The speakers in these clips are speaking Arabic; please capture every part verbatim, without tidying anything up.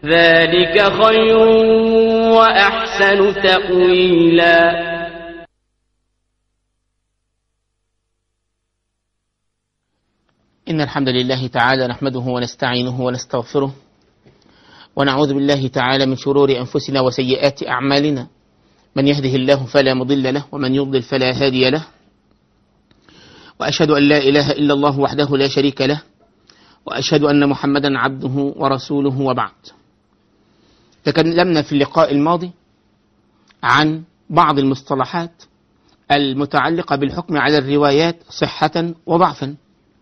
ذلك خير وأحسن تأويلا. إن الحمد لله تعالى نحمده ونستعينه ونستغفره ونعوذ بالله تعالى من شرور أنفسنا وسيئات أعمالنا، من يهده الله فلا مضل له ومن يضلل فلا هادي له، وأشهد أن لا إله إلا الله وحده لا شريك له، وأشهد أن محمدا عبده ورسوله، وبعد. تكلمنا في اللقاء الماضي عن بعض المصطلحات المتعلقة بالحكم على الروايات صحة وضعفا،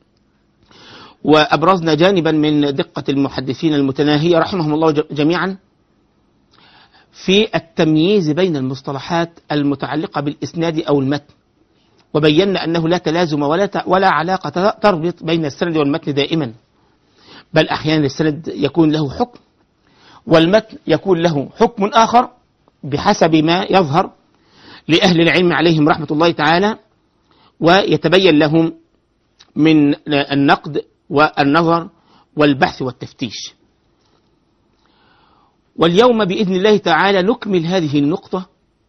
وأبرزنا جانبا من دقة المحدثين المتناهية رحمهم الله جميعا في التمييز بين المصطلحات المتعلقة بالإسناد أو المتن، وبينا أنه لا تلازم ولا ولا علاقة تربط بين السند والمتن دائما، بل أحيانا السند يكون له حكم والمتن يكون له حكم آخر بحسب ما يظهر لأهل العلم عليهم رحمة الله تعالى، ويتبين لهم من النقد والنظر والبحث والتفتيش. واليوم بإذن الله تعالى نكمل هذه النقطة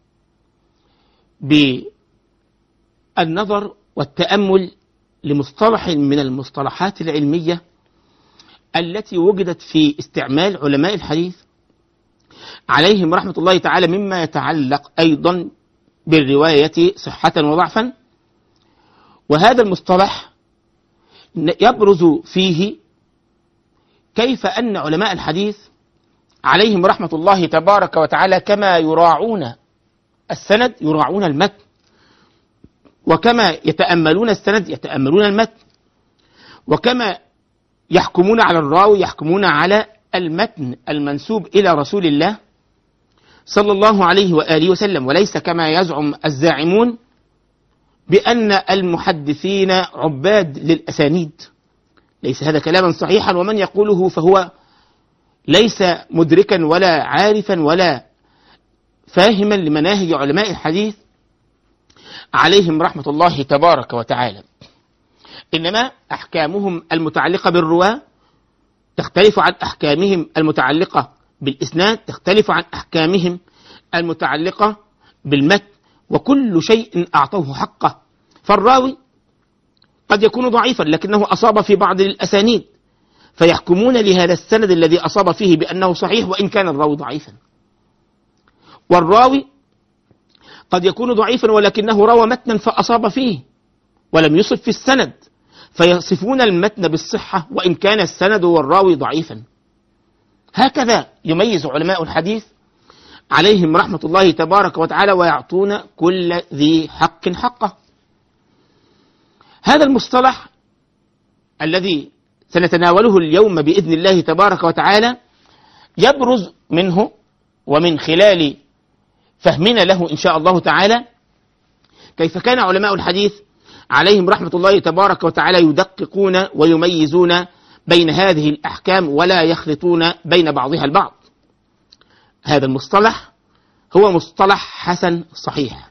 بالنظر والتأمل لمصطلح من المصطلحات العلمية التي وجدت في استعمال علماء الحديث عليهم رحمة الله تعالى، مما يتعلق أيضا بالرواية صحة وضعفا. وهذا المصطلح يبرز فيه كيف أن علماء الحديث عليهم رحمة الله تبارك وتعالى كما يراعون السند يراعون المتن، وكما يتأملون السند يتأملون المتن، وكما يحكمون على الراوي يحكمون على المتن المنسوب إلى رسول الله صلى الله عليه وآله وسلم، وليس كما يزعم الزاعمون بأن المحدثين عباد للأسانيد. ليس هذا كلاما صحيحا، ومن يقوله فهو ليس مدركا ولا عارفا ولا فاهما لمناهج علماء الحديث عليهم رحمة الله تبارك وتعالى. إنما أحكامهم المتعلقة بالرواة تختلف عن أحكامهم المتعلقة بالإسناد، تختلف عن أحكامهم المتعلقة بالمتن، وكل شيء أعطوه حقه. فالراوي قد يكون ضعيفا لكنه أصاب في بعض الأسانيد، فيحكمون لهذا السند الذي أصاب فيه بأنه صحيح وإن كان الراوي ضعيفا. والراوي قد يكون ضعيفا ولكنه روى متنا فأصاب فيه ولم يصب في السند، فيصفون المتن بالصحة وإن كان السند والراوي ضعيفا. هكذا يميز علماء الحديث عليهم رحمة الله تبارك وتعالى، ويعطون كل ذي حق حقه. هذا المصطلح الذي سنتناوله اليوم بإذن الله تبارك وتعالى يبرز منه ومن خلال فهمنا له إن شاء الله تعالى كيف كان علماء الحديث عليهم رحمة الله تبارك وتعالى يدققون ويميزون بين هذه الأحكام ولا يخلطون بين بعضها البعض. هذا المصطلح هو مصطلح حسن صحيح.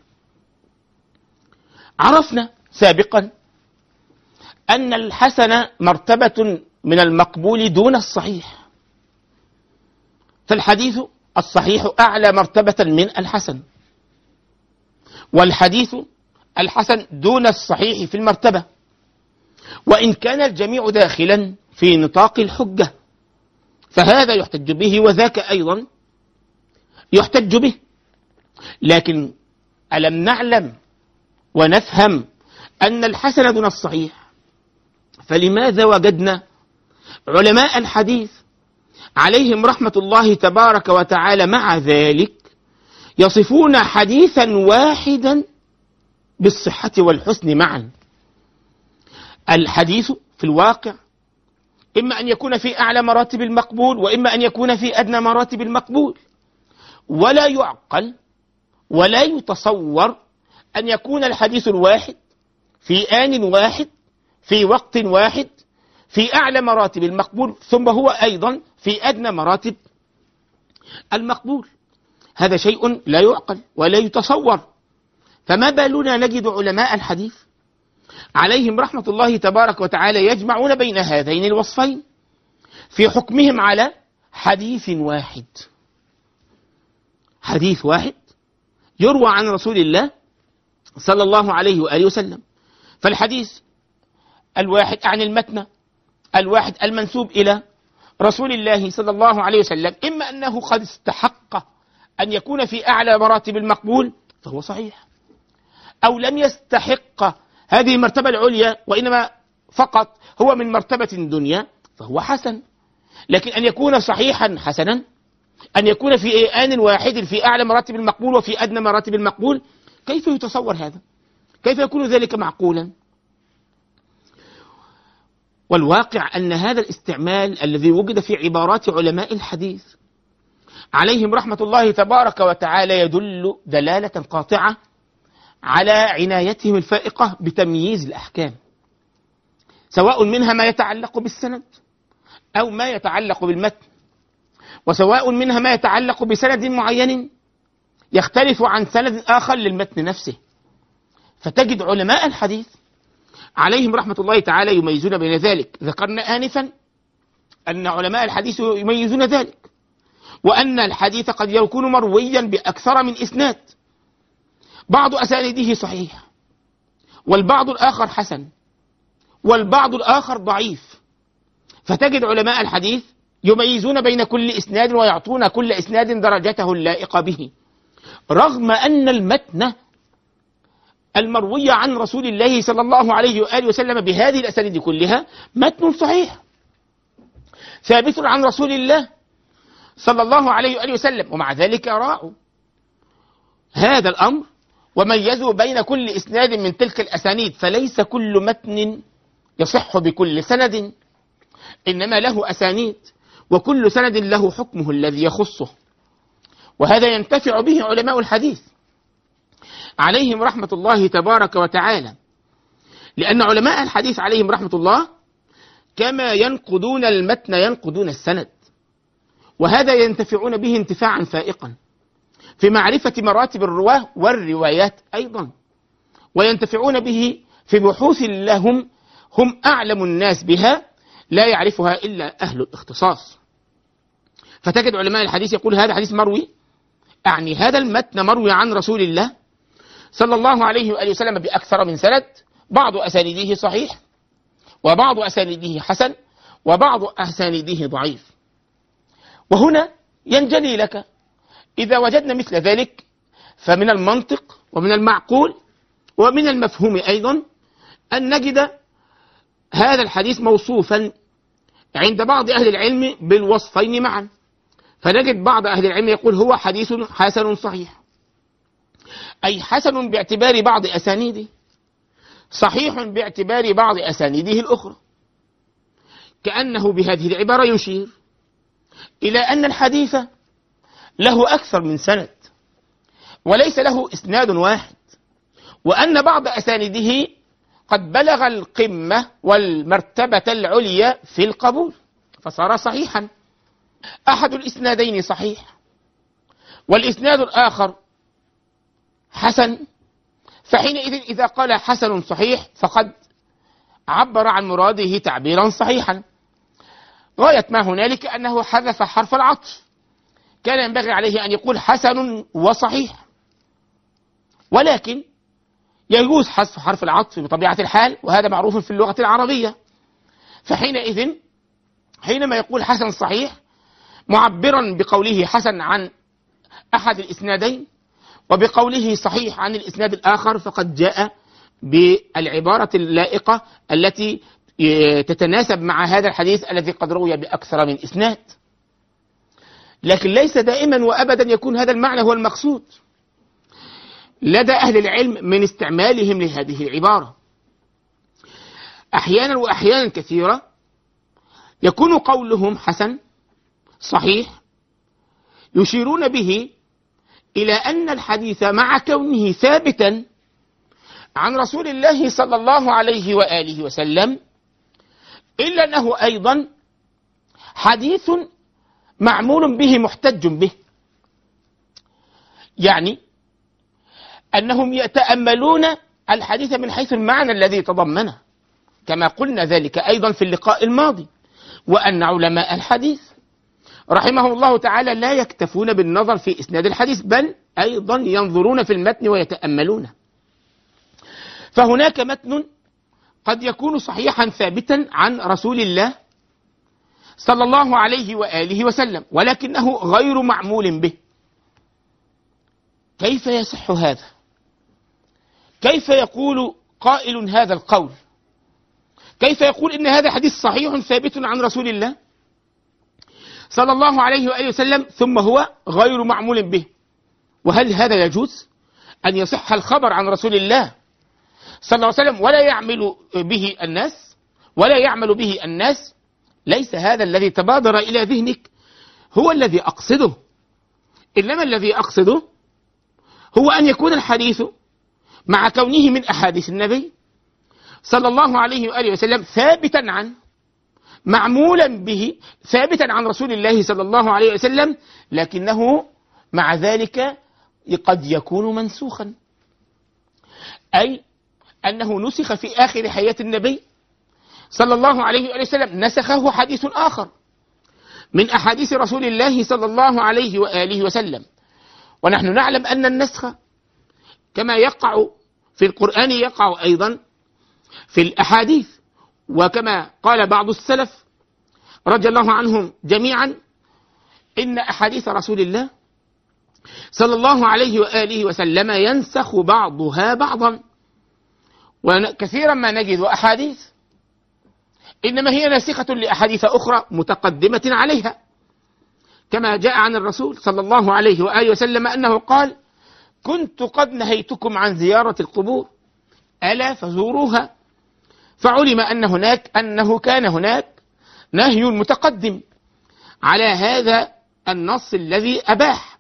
عرفنا سابقا أن الحسن مرتبة من المقبول دون الصحيح، فالحديث الصحيح أعلى مرتبة من الحسن، والحديث الحسن دون الصحيح في المرتبة، وإن كان الجميع داخلا في نطاق الحجة، فهذا يحتج به وذاك أيضا يحتج به. لكن ألم نعلم ونفهم أن الحسن دون الصحيح؟ فلماذا وجدنا علماء الحديث عليهم رحمة الله تبارك وتعالى مع ذلك يصفون حديثا واحدا بالصحة والحسن معا؟ الحديث في الواقع إما أن يكون في أعلى مراتب المقبول وإما أن يكون في أدنى مراتب المقبول، ولا يعقل ولا يتصور أن يكون الحديث الواحد في آن واحد في وقت واحد في أعلى مراتب المقبول ثم هو أيضا في أدنى مراتب المقبول. هذا شيء لا يعقل ولا يتصور. فما بالنا نجد علماء الحديث عليهم رحمة الله تبارك وتعالى يجمعون بين هذين الوصفين في حكمهم على حديث واحد، حديث واحد يروى عن رسول الله صلى الله عليه وآله وسلم. فالحديث الواحد عن المتن الواحد المنسوب إلى رسول الله صلى الله عليه وسلم، إما أنه قد استحق أن يكون في أعلى مراتب المقبول فهو صحيح، أو لم يستحق هذه المرتبة العليا وإنما فقط هو من مرتبة دنيا فهو حسن. لكن أن يكون صحيحا حسنا، أن يكون في آن واحد في أعلى مراتب المقبول وفي أدنى مراتب المقبول، كيف يتصور هذا؟ كيف يكون ذلك معقولا؟ والواقع أن هذا الاستعمال الذي وجد في عبارات علماء الحديث عليهم رحمة الله تبارك وتعالى يدل دلالة قاطعة على عنايتهم الفائقة بتمييز الأحكام، سواء منها ما يتعلق بالسند أو ما يتعلق بالمتن، وسواء منها ما يتعلق بسند معين يختلف عن سند آخر للمتن نفسه. فتجد علماء الحديث عليهم رحمة الله تعالى يميزون بين ذلك. ذكرنا آنفا أن علماء الحديث يميزون ذلك، وأن الحديث قد يكون مرويا بأكثر من إسناد، بعض أسانيده صحيح والبعض الآخر حسن والبعض الآخر ضعيف. فتجد علماء الحديث يميزون بين كل إسناد ويعطون كل إسناد درجته اللائقة به، رغم أن المتن المروي عن رسول الله صلى الله عليه وآله وسلم بهذه الأسانيد كلها متن صحيح ثابت عن رسول الله صلى الله عليه وآله وسلم، ومع ذلك راعوا هذا الأمر وميزوا بين كل إسناد من تلك الأسانيد. فليس كل متن يصح بكل سند، إنما له أسانيد وكل سند له حكمه الذي يخصه، وهذا ينتفع به علماء الحديث عليهم رحمة الله تبارك وتعالى، لأن علماء الحديث عليهم رحمة الله كما ينقدون المتن ينقدون السند، وهذا ينتفعون به انتفاعا فائقا في معرفة مراتب الرواه والروايات أيضا، وينتفعون به في بحوث لهم هم أعلم الناس بها لا يعرفها إلا أهل الاختصاص. فتجد علماء الحديث يقول هذا حديث مروي، أعني هذا المتن مروي عن رسول الله صلى الله عليه وآله وسلم بأكثر من سند، بعض أسانيده صحيح وبعض أسانيده حسن وبعض أسانيده ضعيف. وهنا ينجلي لك إذا وجدنا مثل ذلك فمن المنطق ومن المعقول ومن المفهوم أيضا أن نجد هذا الحديث موصوفا عند بعض أهل العلم بالوصفين معا، فنجد بعض أهل العلم يقول هو حديث حسن صحيح، أي حسن باعتبار بعض أسانيده، صحيح باعتبار بعض أسانيده الأخرى، كأنه بهذه العبارة يشير إلى أن الحديث له أكثر من سند وليس له إسناد واحد، وأن بعض أسانيده قد بلغ القمة والمرتبة العليا في القبول فصار صحيحا. أحد الإسنادين صحيح والإسناد الآخر حسن، فحينئذ إذا قال حسن صحيح فقد عبر عن مراده تعبيرا صحيحا. غاية ما هنالك أنه حذف حرف العطف، كان ينبغي عليه أن يقول حسن وصحيح، ولكن يجوز حذف حرف العطف بطبيعة الحال، وهذا معروف في اللغة العربية. فحينئذ حينما يقول حسن صحيح معبرا بقوله حسن عن أحد الإسنادين وبقوله صحيح عن الإسناد الآخر، فقد جاء بالعبارة اللائقة التي تتناسب مع هذا الحديث الذي قد روي بأكثر من إسناد. لكن ليس دائما وأبدا يكون هذا المعنى هو المقصود لدى أهل العلم من استعمالهم لهذه العبارة. أحيانا وأحيانا كثيرة يكون قولهم حسن صحيح يشيرون به إلى أن الحديث مع كونه ثابتا عن رسول الله صلى الله عليه وآله وسلم إلا أنه أيضا حديث معمول به محتج به، يعني أنهم يتأملون الحديث من حيث المعنى الذي تضمنه، كما قلنا ذلك أيضا في اللقاء الماضي، وأن علماء الحديث رحمه الله تعالى لا يكتفون بالنظر في إسناد الحديث، بل أيضا ينظرون في المتن ويتأملونه. فهناك متن قد يكون صحيحا ثابتا عن رسول الله صلى الله عليه وآله وسلم، ولكنه غير معمول به. كيف يصح هذا؟ كيف يقول قائل هذا القول؟ كيف يقول إن هذا حديث صحيح ثابت عن رسول الله صلى الله عليه وآله وسلم ثم هو غير معمول به؟ وهل هذا يجوز أن يصح الخبر عن رسول الله صلى الله عليه وسلم ولا يعمل به الناس ولا يعمل به الناس؟ ليس هذا الذي تبادر إلى ذهنك هو الذي أقصده، إنما الذي أقصده هو أن يكون الحديث مع كونه من أحاديث النبي صلى الله عليه وآله وسلم ثابتا عنه، معمولا به، ثابتا عن رسول الله صلى الله عليه وسلم، لكنه مع ذلك قد يكون منسوخا، أي أنه نسخ في آخر حياة النبي صلى الله عليه وآله وسلم، نسخه حديث آخر من أحاديث رسول الله صلى الله عليه وآله وسلم. ونحن نعلم أن النسخ كما يقع في القرآن يقع أيضا في الأحاديث، وكما قال بعض السلف رضي الله عنهم جميعا إن أحاديث رسول الله صلى الله عليه وآله وسلم ينسخ بعضها بعضا. وكثيرا ما نجد أحاديث إنما هي ناسخة لأحاديث أخرى متقدمة عليها، كما جاء عن الرسول صلى الله عليه وآله وسلم أنه قال: كنت قد نهيتكم عن زيارة القبور ألا فزوروها، فعلم أن هناك أنه كان هناك نهي متقدم على هذا النص الذي أباح،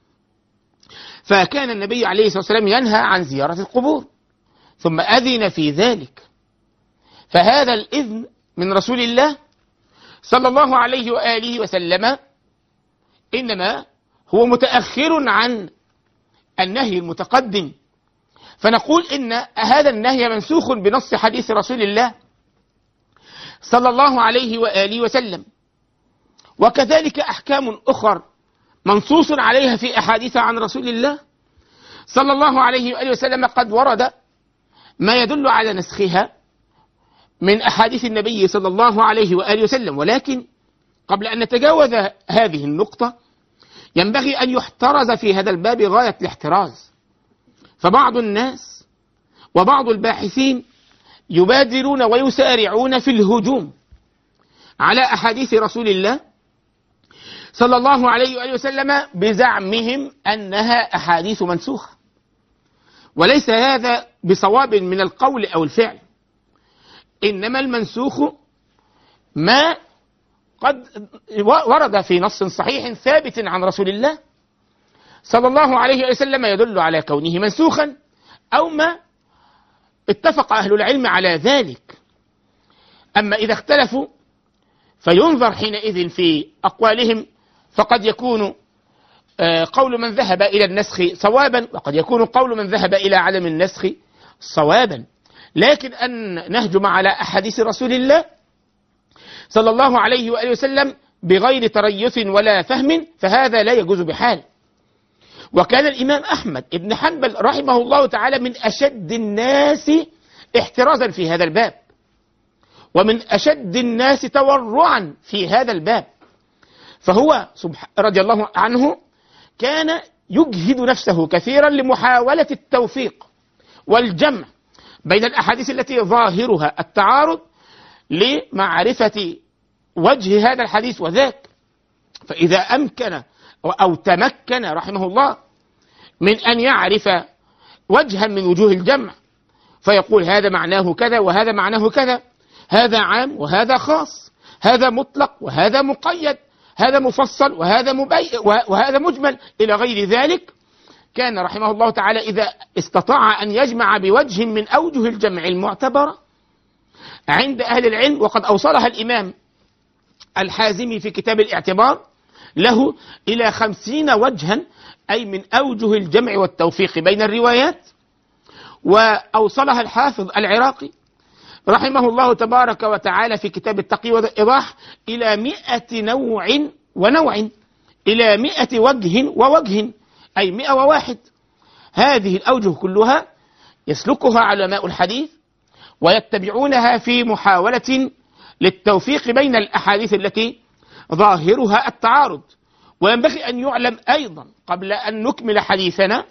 فكان النبي عليه الصلاة والسلام ينهى عن زيارة القبور ثم أذن في ذلك، فهذا الإذن من رسول الله صلى الله عليه وآله وسلم إنما هو متأخر عن النهي المتقدم، فنقول إن هذا النهي منسوخ بنص حديث رسول الله صلى الله عليه وآله وسلم. وكذلك أحكام أخرى منصوص عليها في أحاديث عن رسول الله صلى الله عليه وآله وسلم قد ورد ما يدل على نسخها من أحاديث النبي صلى الله عليه وآله وسلم. ولكن قبل أن نتجاوز هذه النقطة ينبغي أن يحترز في هذا الباب غاية الاحتراز، فبعض الناس وبعض الباحثين يبادرون ويسارعون في الهجوم على أحاديث رسول الله صلى الله عليه وآله وسلم بزعمهم أنها أحاديث منسوخة، وليس هذا بصواب من القول أو الفعل، إنما المنسوخ ما قد ورد في نص صحيح ثابت عن رسول الله صلى الله عليه وسلم يدل على كونه منسوخا، أو ما اتفق أهل العلم على ذلك. أما إذا اختلفوا فينظر حينئذ في أقوالهم، فقد يكون قول من ذهب إلى النسخ صوابا، وقد يكون قول من ذهب إلى عدم النسخ صوابا. لكن أن نهجم على أحاديث رسول الله صلى الله عليه وآله وسلم بغير تريث ولا فهم فهذا لا يجوز بحال. وكان الإمام أحمد بن حنبل رحمه الله تعالى من أشد الناس احترازا في هذا الباب، ومن أشد الناس تورعا في هذا الباب، فهو رضي الله عنه كان يجهد نفسه كثيرا لمحاولة التوفيق والجمع بين الأحاديث التي ظاهرها التعارض لمعرفة وجه هذا الحديث وذاك. فإذا أمكن أو تمكن رحمه الله من أن يعرف وجها من وجوه الجمع فيقول هذا معناه كذا وهذا معناه كذا، هذا عام وهذا خاص، هذا مطلق وهذا مقيد، هذا مفصل وهذا مبين وهذا مجمل إلى غير ذلك، كان رحمه الله تعالى إذا استطاع أن يجمع بوجه من أوجه الجمع المعتبرة عند أهل العلم، وقد أوصلها الإمام الحازمي في كتاب الاعتبار له إلى خمسين وجها، أي من أوجه الجمع والتوفيق بين الروايات، وأوصلها الحافظ العراقي رحمه الله تبارك وتعالى في كتاب التقي والإيضاح إلى مئة نوع ونوع إلى مئة وجه ووجه، أي مئة وواحد. هذه الأوجه كلها يسلكها علماء الحديث ويتبعونها في محاولة للتوفيق بين الأحاديث التي ظاهرها التعارض. وينبغي أن يعلم أيضا قبل أن نكمل حديثنا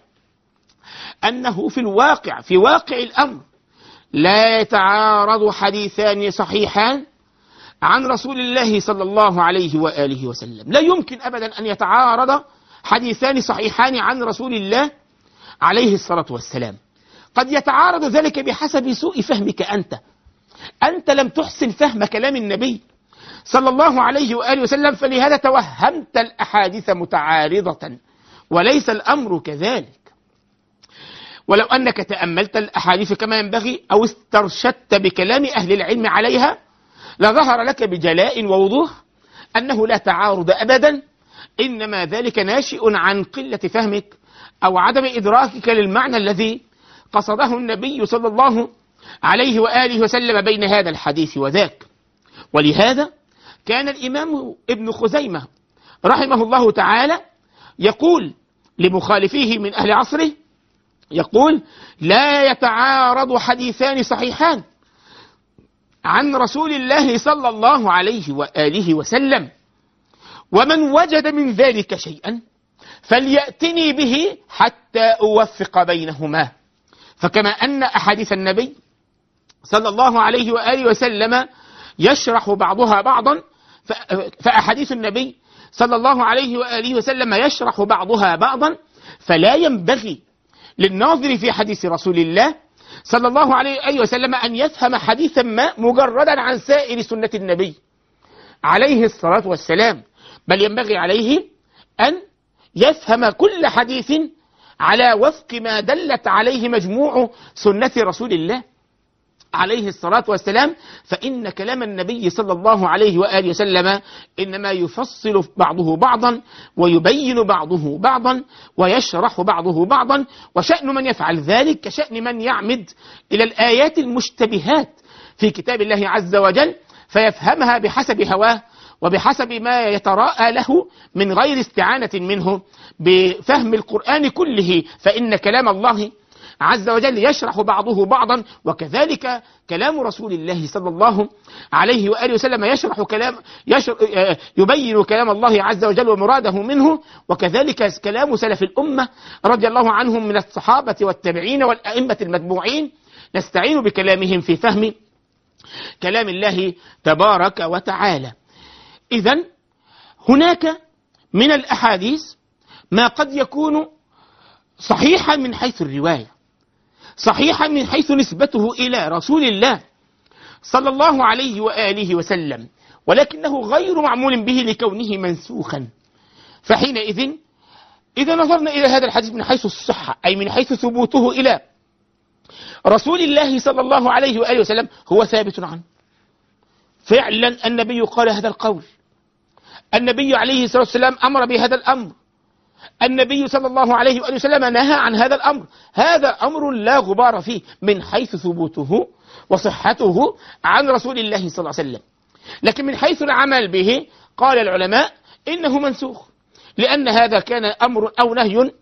أنه في الواقع في واقع الأمر لا يتعارض حديثان صحيحان عن رسول الله صلى الله عليه وآله وسلم. لا يمكن أبدا أن يتعارض حديثان صحيحان عن رسول الله عليه الصلاة والسلام. قد يتعارض ذلك بحسب سوء فهمك أنت أنت لم تحسن فهم كلام النبي صلى الله عليه وآله وسلم، فلهذا توهمت الأحاديث متعارضة، وليس الأمر كذلك. ولو أنك تأملت الأحاديث كما ينبغي أو استرشدت بكلام أهل العلم عليها لظهر لك بجلاء ووضوح أنه لا تعارض أبدا، إنما ذلك ناشئ عن قلة فهمك أو عدم إدراكك للمعنى الذي قصده النبي صلى الله عليه وآله وسلم بين هذا الحديث وذاك. ولهذا كان الإمام ابن خزيمة رحمه الله تعالى يقول لمخالفيه من أهل عصره، يقول: لا يتعارض حديثان صحيحان عن رسول الله صلى الله عليه وآله وسلم، ومن وجد من ذلك شيئا فليأتني به حتى أوفق بينهما. فكما أن أحاديث النبي صلى الله عليه وآله وسلم يشرح بعضها بعضا، فأحاديث النبي صلى الله عليه وآله وسلم يشرح بعضها بعضا، فلا ينبغي للناظر في حديث رسول الله صلى الله عليه وآله وسلم أن يفهم حديثا ما مجردا عن سائر سنة النبي عليه الصلاة والسلام، بل ينبغي عليه أن يفهم كل حديث على وفق ما دلت عليه مجموع سنة رسول الله عليه الصلاة والسلام. فإن كلام النبي صلى الله عليه وآله وسلم إنما يفصل بعضه بعضا ويبين بعضه بعضا ويشرح بعضه بعضا، وشأن من يفعل ذلك كشأن من يعمد إلى الآيات المشتبهات في كتاب الله عز وجل فيفهمها بحسب هواه وبحسب ما يتراءى له من غير استعانة منه بفهم القرآن كله، فإن كلام الله عز وجل يشرح بعضه بعضا، وكذلك كلام رسول الله صلى الله عليه وآله وسلم يشرح كلام يشر يبين كلام الله عز وجل ومراده منه، وكذلك كلام سلف الأمة رضي الله عنهم من الصحابة والتابعين والأئمة المتبوعين نستعين بكلامهم في فهم كلام الله تبارك وتعالى. إذن هناك من الأحاديث ما قد يكون صحيحا من حيث الرواية، صحيحا من حيث نسبته إلى رسول الله صلى الله عليه وآله وسلم، ولكنه غير معمول به لكونه منسوخا. فحينئذ إذا نظرنا إلى هذا الحديث من حيث الصحة أي من حيث ثبوته إلى رسول الله صلى الله عليه وآله وسلم هو ثابت عنه فعلا. النبي قال هذا القول، النبي عليه الصلاة والسلام أمر بهذا الأمر، النبي صلى الله عليه وآله وسلم نهى عن هذا الأمر. هذا أمر لا غبار فيه من حيث ثبوته وصحته عن رسول الله صلى الله عليه وسلم. لكن من حيث العمل به قال العلماء إنه منسوخ، لأن هذا كان أمر أو نهي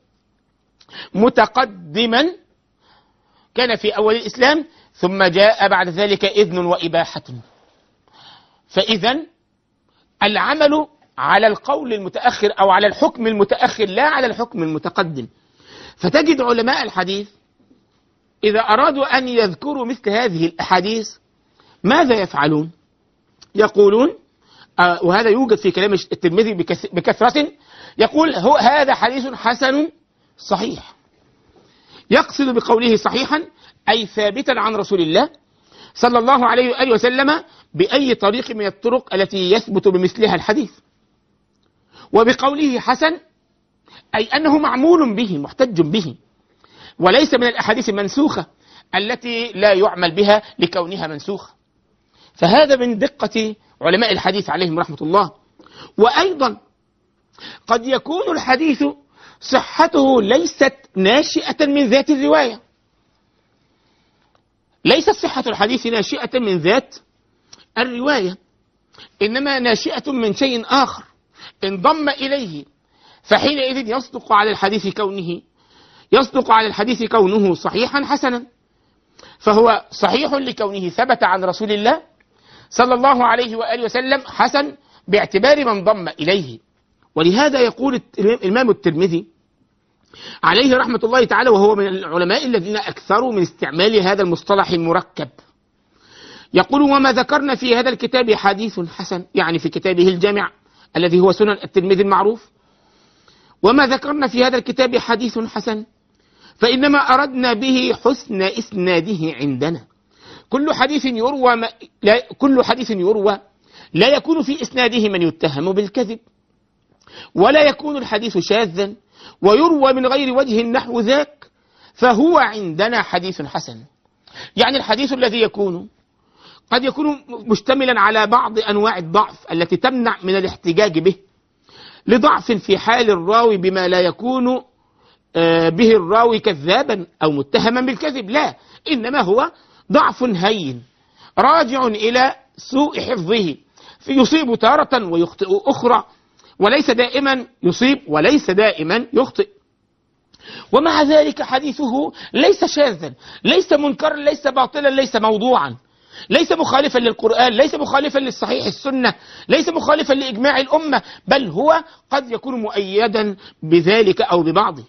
متقدما كان في أول الإسلام، ثم جاء بعد ذلك إذن وإباحة. فإذن العمل على القول المتأخر أو على الحكم المتأخر لا على الحكم المتقدم. فتجد علماء الحديث إذا أرادوا أن يذكروا مثل هذه الأحاديث ماذا يفعلون؟ يقولون آه وهذا يوجد في كلام الترمذي بكثرة، يقول هو هذا حديث حسن صحيح. يقصد بقوله صحيحا أي ثابتا عن رسول الله صلى الله عليه وآله وسلم بأي طريق من الطرق التي يثبت بمثلها الحديث. وبقوله حسن أي أنه معمول به محتج به، وليس من الأحاديث المنسوخة التي لا يعمل بها لكونها منسوخة. فهذا من دقة علماء الحديث عليهم رحمة الله. وأيضا قد يكون الحديث صحته ليست ناشئة من ذات الرواية، ليست صحة الحديث ناشئة من ذات الرواية، إنما ناشئة من شيء آخر. انضم إليه، فحينئذ يصدق على الحديث كونه يصدق على الحديث كونه صحيحا حسنا. فهو صحيح لكونه ثبت عن رسول الله صلى الله عليه وآله وسلم، حسن باعتبار من ضم إليه. ولهذا يقول الإمام الترمذي عليه رحمة الله تعالى، وهو من العلماء الذين أكثروا من استعمال هذا المصطلح المركب، يقول: وما ذكرنا في هذا الكتاب حديث حسن، يعني في كتابه الجامع الذي هو سنن الترمذي المعروف، وما ذكرنا في هذا الكتاب حديث حسن فإنما أردنا به حسن إسناده عندنا. كل حديث يروى ما لا كل حديث يروى لا يكون في إسناده من يتهم بالكذب، ولا يكون الحديث شاذا، ويروى من غير وجه نحو ذاك، فهو عندنا حديث حسن. يعني الحديث الذي يكون قد يكون مشتملا على بعض أنواع الضعف التي تمنع من الاحتجاج به، لضعف في حال الراوي بما لا يكون به الراوي كذابا أو متهما بالكذب، لا، إنما هو ضعف هين راجع إلى سوء حفظه، يصيب تارة ويخطئ أخرى، وليس دائما يصيب وليس دائما يخطئ. ومع ذلك حديثه ليس شاذا، ليس منكرا، ليس باطلا، ليس موضوعا، ليس مخالفا للقرآن، ليس مخالفا للصحيح السنة، ليس مخالفا لإجماع الأمة، بل هو قد يكون مؤيدا بذلك أو ببعضه.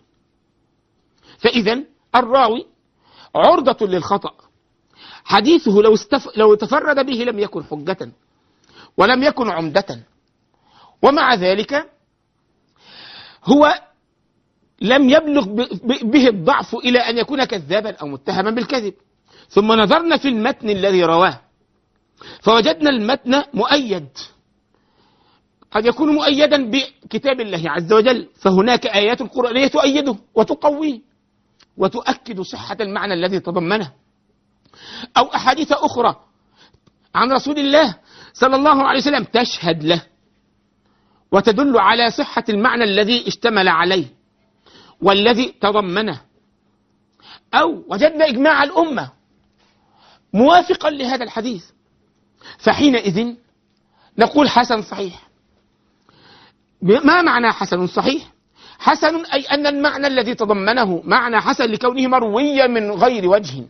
فإذا الراوي عرضة للخطأ، حديثه لو, استف... لو تفرد به لم يكن حجة ولم يكن عمدة، ومع ذلك هو لم يبلغ به الضعف إلى أن يكون كذابا أو متهما بالكذب. ثم نظرنا في المتن الذي رواه فوجدنا المتن مؤيد، قد يكون مؤيدا بكتاب الله عز وجل، فهناك آيات قرآنية تؤيده وتقويه وتؤكد صحة المعنى الذي تضمنه، أو أحاديث أخرى عن رسول الله صلى الله عليه وسلم تشهد له وتدل على صحة المعنى الذي اشتمل عليه والذي تضمنه، أو وجدنا إجماع الأمة موافقا لهذا الحديث، فحينئذ نقول حسن صحيح. ما معنى حسن صحيح؟ حسن أي أن المعنى الذي تضمنه معنى حسن لكونه مرويا من غير وجه،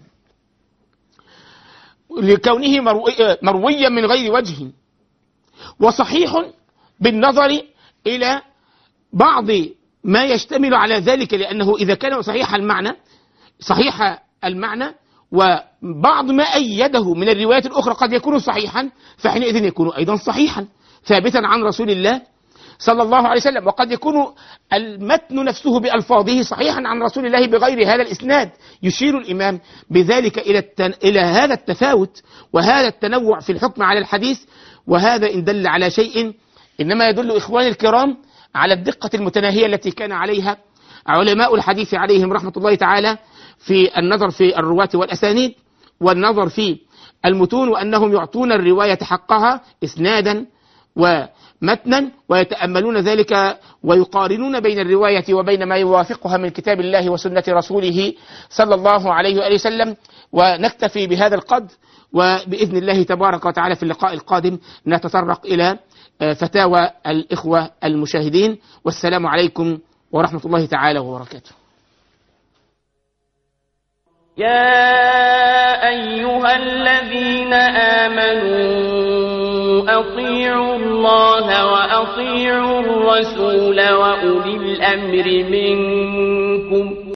لكونه مرويا من غير وجه، وصحيح بالنظر إلى بعض ما يشتمل على ذلك، لأنه إذا كان صحيح المعنى صحيح المعنى وبعض ما أيده من الروايات الأخرى قد يكون صحيحا، فحينئذ يكون أيضا صحيحا ثابتا عن رسول الله صلى الله عليه وسلم. وقد يكون المتن نفسه بألفاظه صحيحا عن رسول الله بغير هذا الإسناد. يشير الإمام بذلك إلى التن... إلى هذا التفاوت وهذا التنوع في الحكم على الحديث، وهذا إن دل على شيء إنما يدل إخواني الكرام على الدقة المتناهية التي كان عليها علماء الحديث عليهم رحمة الله تعالى في النظر في الرواة والأسانيد والنظر في المتون، وأنهم يعطون الرواية حقها إسنادا ومتنا، ويتأملون ذلك ويقارنون بين الرواية وبين ما يوافقها من كتاب الله وسنة رسوله صلى الله عليه وآله وسلم. ونكتفي بهذا القدر، وبإذن الله تبارك وتعالى في اللقاء القادم نتطرق إلى فتاوى الإخوة المشاهدين. والسلام عليكم ورحمة الله تعالى وبركاته. يا أيها الذين آمنوا أطيعوا الله وأطيعوا الرسول وأولي الأمر منكم